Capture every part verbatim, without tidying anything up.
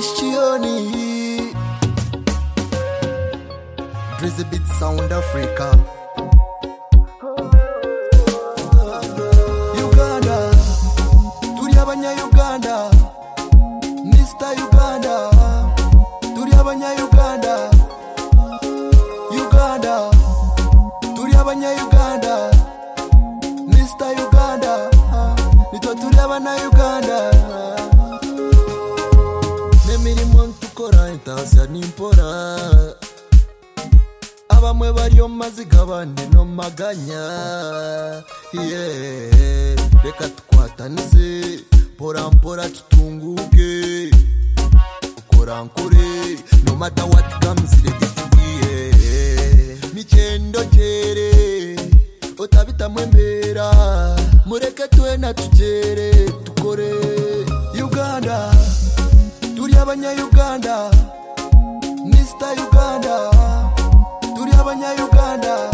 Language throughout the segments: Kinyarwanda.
Christiani Drizzy Beat Sound Africa Uganda Turi abanya-Uganda Mister Uganda Turi abanya-Uganda Uganda Turi abanya-Uganda Mister Uganda Nitwa turi abanya-Uganda Nemirimo ntukora intansiya nimpora Abamwe bariyo maziga abandi no maganya Yeah Reka tukwatanise Pora mpora tutunguke Ukora nkore No matter what comes ready to be Michendo chere Otabita mwembera Mureke tuena tujere Tukore Uganda Turi abanya-Uganda Mister Uganda Turi abanya-Uganda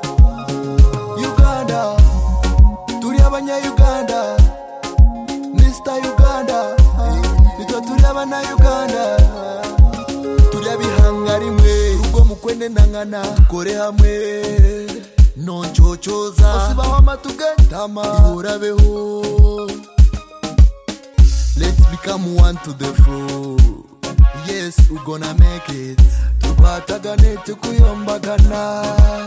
Uganda Turi abanya-Uganda Mister Uganda Nitwa turi abanya-Uganda Turi abihanga rimwe Rugo mukwende nangana Tukore hamwe Nonchochoza Osibaho amatugentama Ihurabeho Let's become one to the floor Yes, we're gonna make it Tukwatagane tukuyombagana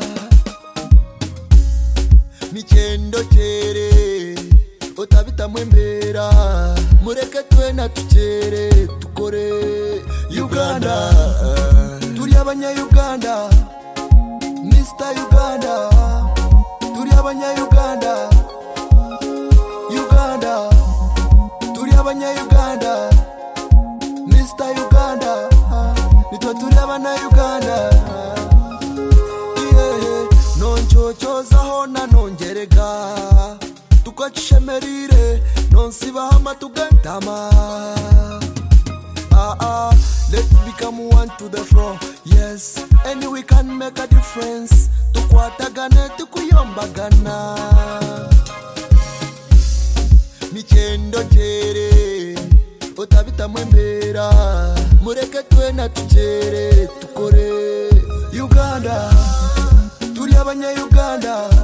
Michendo chere Otabita mwembera Mureke tuena tuchere Tukore Uganda Turi abanya-Uganda Mister Uganda Turi abanya-Uganda Uganda Turi abanya-Uganda Mister Uganda Nitwa turi abanya-Uganda Yeah Nonchochozaho na nongerega Tukachishemerire Nonsibaho amatugentama Ah ah Let's become one to the floor Yes Any we can make a difference Tukwatagane tukuyombagana Michendo chere Otabita mwembera Mureke tuena tujere Tukore Uganda Turi abanya-Uganda